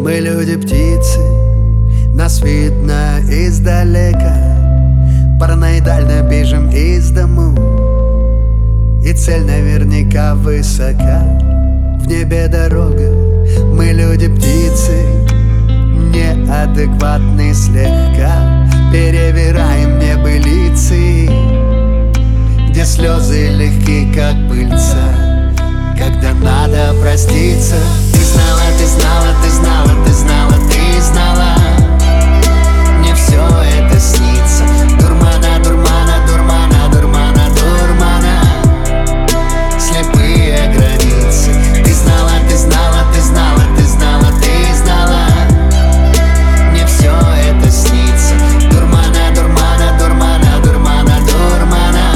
Мы люди-птицы, нас видно издалека. Параноидально бежим из дому, и цель наверняка высока. В небе дорога, мы люди-птицы, неадекватны слегка. Перевираем небылицы, где слезы легки, как пыльца, когда надо проститься. Ты знала, ты знала, ты знала, ты знала, ты знала, мне все это снится. Дурмана, дурмана, дурмана, дурмана, дурмана, слепые границы. Ты знала, ты знала, ты знала, ты знала, ты знала, мне все это снится. Дурмана, дурмана, дурмана, дурмана, дурмана,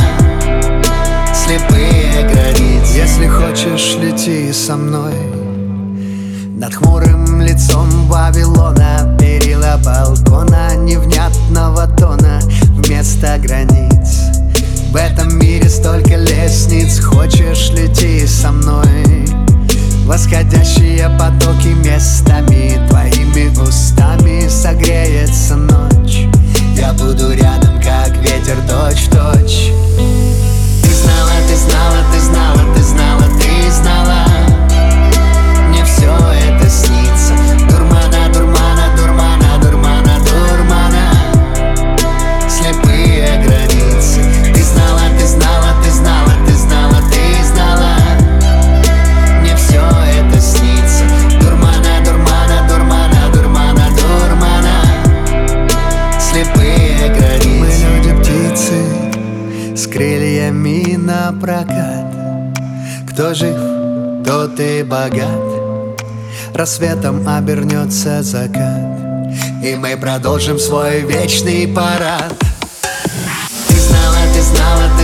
слепые границы. Если хочешь, лети со мной над хмурым лицом Вавилона. Перила балкона невнятного тона вместо границ. В этом мире столько лестниц. Хочешь, лети со мной. Восходящие потоки местами твоими устами согреется ночь. Я буду рядом, как ветер, точь в точь. Ты знала, ты знала, ты знала, ты знала, ты знала, мне все это снится. Дурмана, дурмана, дурмана, дурмана, дурмана, слепые границы. Ты знала, ты знала, ты знала, ты знала, ты знала, мне все это снится. Дурмана, дурмана, дурмана, дурмана, дурмана, слепые границы. Мы люди-птицы с крыльями напрокат. Кто жив, тот и богат. Рассветом обернется закат, и мы продолжим свой вечный парад. Ты знала, ты знала, ты